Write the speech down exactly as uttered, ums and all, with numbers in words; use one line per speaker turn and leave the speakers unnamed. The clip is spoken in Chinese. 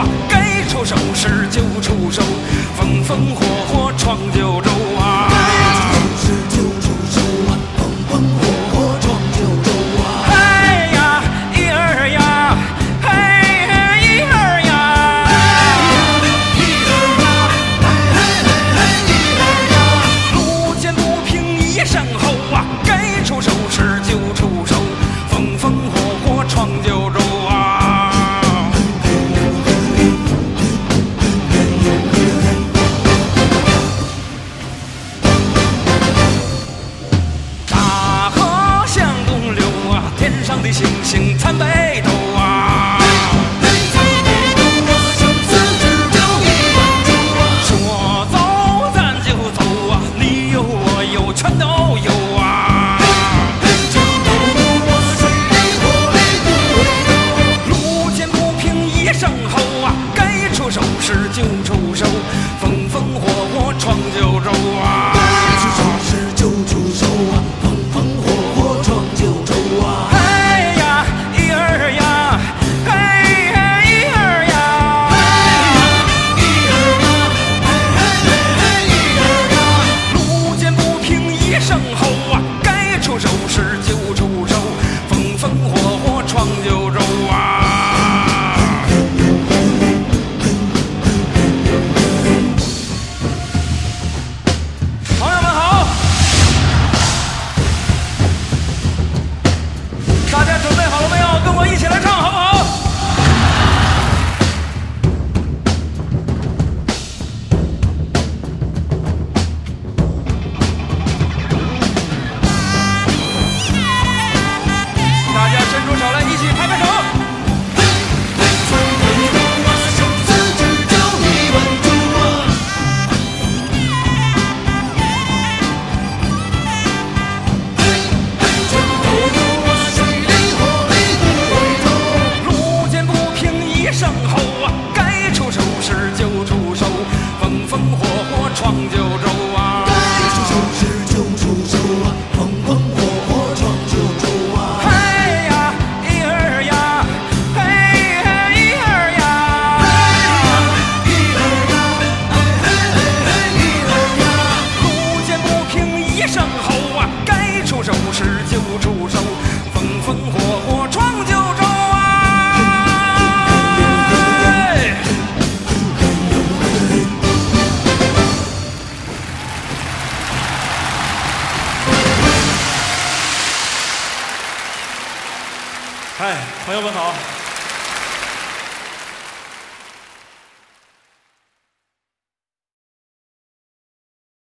啊，该出手时就出手，风风火火闯九州啊。星星参北斗啊，说走咱就走啊，你有我有全都有啊。路见不平一声吼啊，该出手时就出手，风风火火闯九州啊。该出手时就出手啊，风风火火闯九州啊。闯九州啊，该出手时就出手啊，风风火火闯九州啊。嘿呀，一儿呀，嘿嘿一儿呀，一儿呀，嘿嘿嘿一儿呀。路见不平一声吼啊，该出手时就出手，风风火火闯九州啊。
嗨，朋友们好。